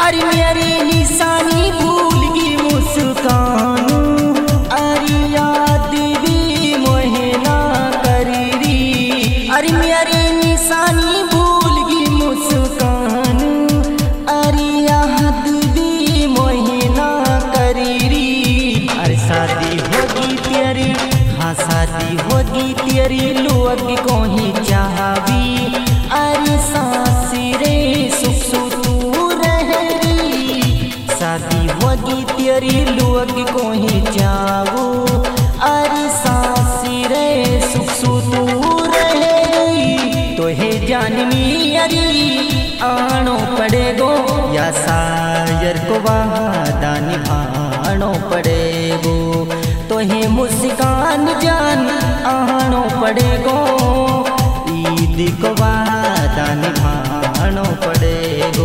अरे मेरी निशानी भूल गई मुस्कान, अरे याद भी मोहना करी। अरे मेरी निशानी भूल गई मुस्कान, अरे याद भी मोहना करी। अरे शादी होगी तेरी, हाँ शादी होगी तेरी, लोग को ही चाहवी। अरे सासी रे सुख तू रहरी, शादी होगी तेरी लोग को ही चाहो। अरे सासी रे सुख तू रहरी, तो हे जानवी अरे आनो पड़ेगो, या शायर को वादा निभानो पड़ेगो। तो हे मुस्कान जान आनो पड़ेगो, ईद को वादा निभानो पड़ेगो।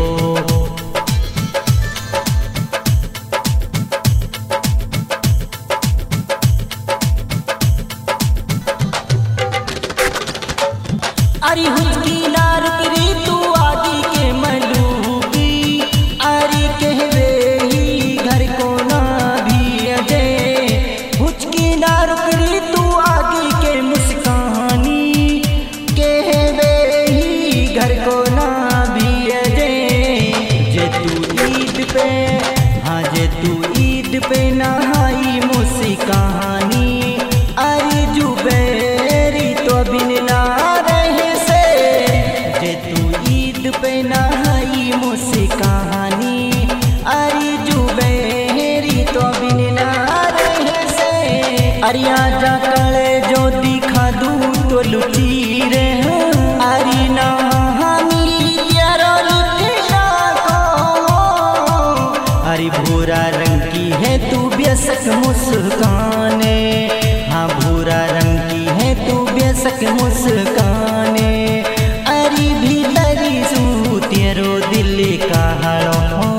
अरे हुचकी ना रुक री तू आगे के मलूकी, अरे कहवे ही घर को ना भी अजय। हुचकी ना रुक री तू आगे के मुस्कानी, कहवे ही घर को ना भी अजय। जे तू ईद पे, हाँ जे तू ईद पे नहाई मुस्कानी, अरे जुबेरी तो बिन ना पे नहाई मुस्कानी। अरे जुबेरी तो बिन ना रहे से, अरे आजा कले जो दिखा दू तो लुची रे। अरे ना हमी यारो लुटेरा को, अरे भूरा रंग की है तू बेशक मुस्काने, हाँ भूरा रंग की है तू बेशक मुस्काने। अरे भीतरी सू तेरो दिल का हड़ो,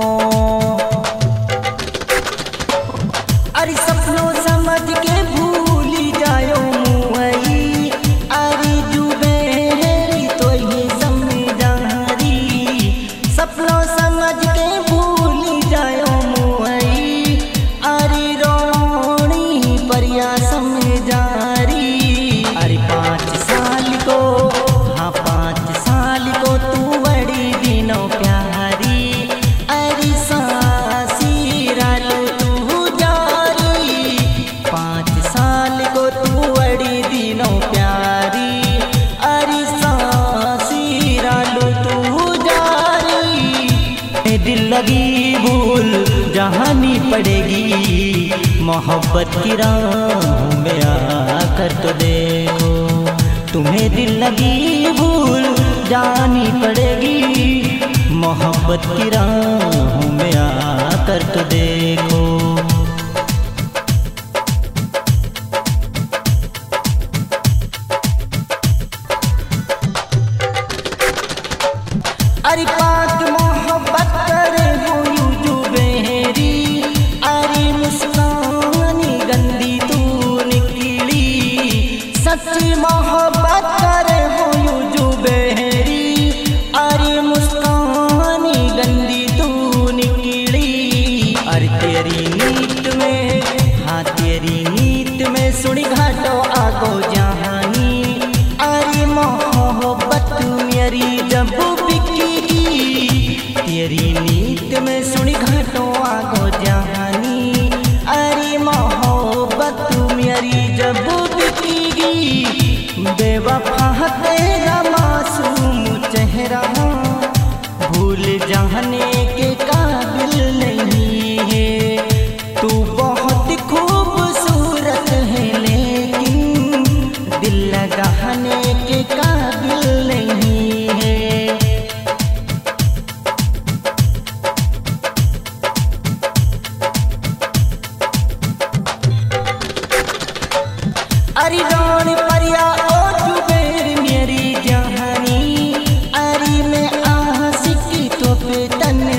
अरे सपनों समझ के भूल जायो मुई। अरे जुबेरी तो ये समझारी, सपनों समझ के भूल जायो मुई। अरे रोनी परिया समझारी, अरे 5 साल को, हाँ 5 साल को तू बड़ी दिनों प्यारी। अरे सासी रालो तू जारी, 5 साल को तू बड़ी दिनों प्यारी। अरे सासी रालो तू जारी, दिल लगी भूल जहानी पड़ेगी, मोहब्बत की राह में आकर तो देखो। तुम्हें दिल लगी भूल जानी पड़ेगी, मोहब्बत की राहों में आकर तो देखो। अरे पाक मोहब्बत करे हो यूं जुबेरी, अरे मुस्कानी गंदी तू निकली। सच्ची मोहब्बत करे हो यूं जुबेरी, अरे मुस्कानी गंदी तू निकली। अरे तेरी नीत में, हाँ तेरी नीत में सुनी घाटो आगो जहानी। अरे मोहब्बत मेरी जब बिकेगी, तेरी नीत में सुनी घाटो आगो जहानी। अरे मोहब्बत मेरी जब बिकेगी, बेवफा तेरा मासूम चेहरा भूल जाने के काबिल नहीं है। तू बहुत खूबसूरत है लेकिन दिल लगाने के काबिल नहीं है। अरे रोन परिया ओ जुबेर मेरी जहानी, अरे मैं आशिकी तो पे तन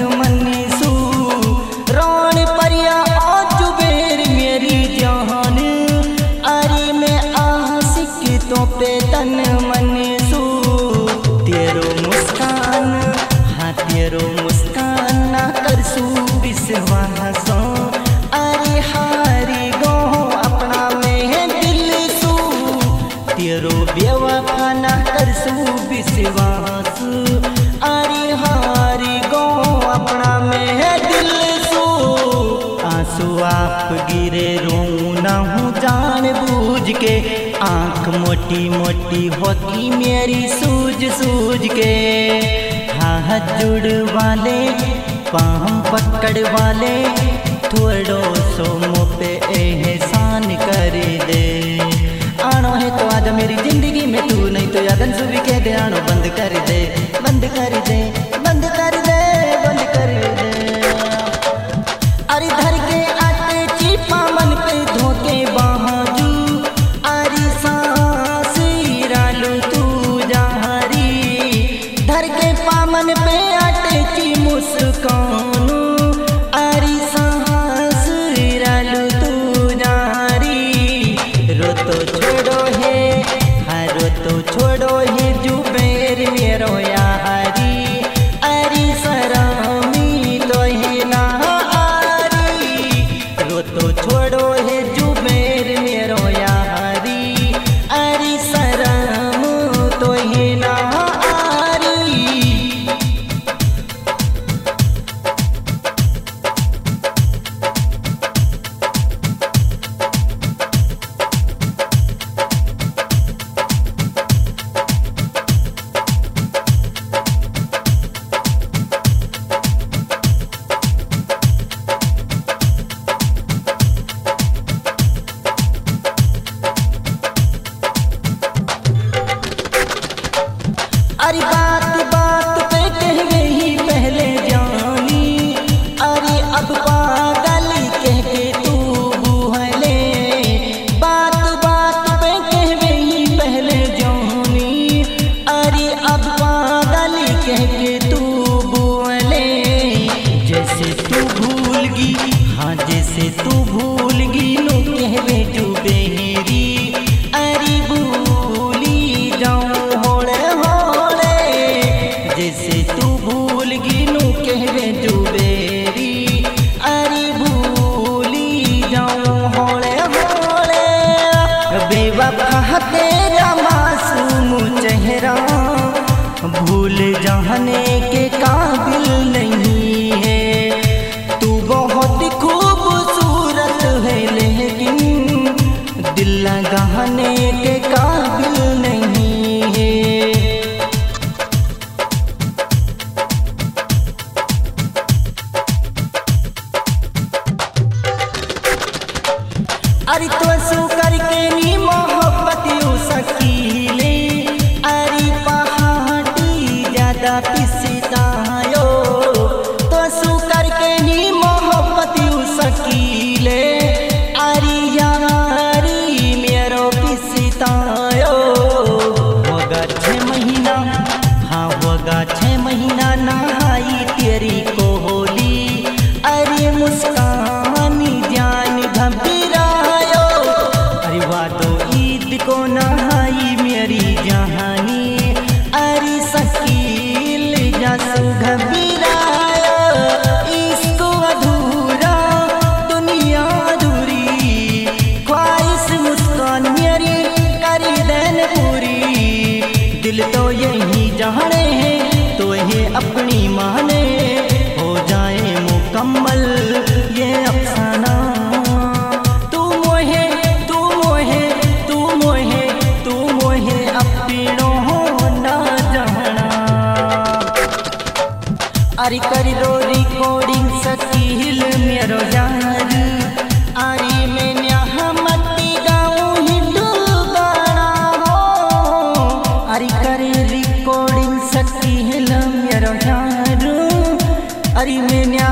मुस्कान ना करसू विश्वास अरे हारी गो अपना में दिल सू तेरो बेवफा ना करसू विश्वास अरे हारी गो अपना में दिल सू आंसू आप गिरे रो ना हूँ जान बूझ के आंख मोटी मोटी होती मेरी सूझ सूझ के हाथ जुड़ वाले पाँव पकड़ वाले थोड़ो सो मुँह पे एहसान कर दे। आनो है तो आजा मेरी जिंदगी में तू नहीं तो यादन सुबह कह दे आनो बंद कर दे बंद कर दे बंद कर दे बंद कर दे। अरे धर के आटे चिपा मन पे धोके बाजू अरे सांस रालू तू जहारी धर के पामन पे आटे ची मुस्कान अरे सांस रालू तू जहारी रो तो छोड़ो है हाँ रो तो छोड़ो है जुबेर मेरो यारी अरे सरामी तो है ना तो छोड़ो है जुबेर मेरो यारी अरे शरम तो ही ना आरी। अरे बात बात पे कहवे ही पहले जानी अरे अब पागल कह के तू बुहले बात बात पे कहवे ही पहले जानी अरे अब पागल कह के तू बुहले जैसे तू भूलगी हाँ जैसे तू भूलगी नो कहवे तू बेहरी अरे भूली जाऊँ होड़े जैसे तू भूल गिनू कहवे जुबेरी अरे भूली जाऊँ होड़े होड़े बेवफा तेरा मासूम चेहरा भूल जाने के काबिल नहीं है तू बहुत खूबसूरत है लेकिन दिल लगाने के काबिल नहीं है। अरे तो सू करके नी मोहब्बत यू सकीले अरे पहाड़ी ज्यादा पिसतायो तो सू करके नी मोहब्बत यू सकीले अरे यारी मेरो पिसतायो होगा 6 महीना हाँ होगा 6 महीना नहाई तेरी कोहली अरे मुस्कान जान घबरा वादो ईद को नहाई मेरी जहानी अरे शकील जासू घबरायो इसको अधूरा दुनिया अधूरी ख्वाहिश मुस्कान मेरी करी देन पूरी दिल तो यही जाने हैं तो ये अपनी माने हो जाए मुकम्मल ये अफसाना अरे करी रो रिकॉर्डिंग सकील मेरो यार अरे मैंने हमती गाऊँ हिंदू गाना हो अरे करे रिकॉर्डिंग सकील मेरो यार अरे मैंने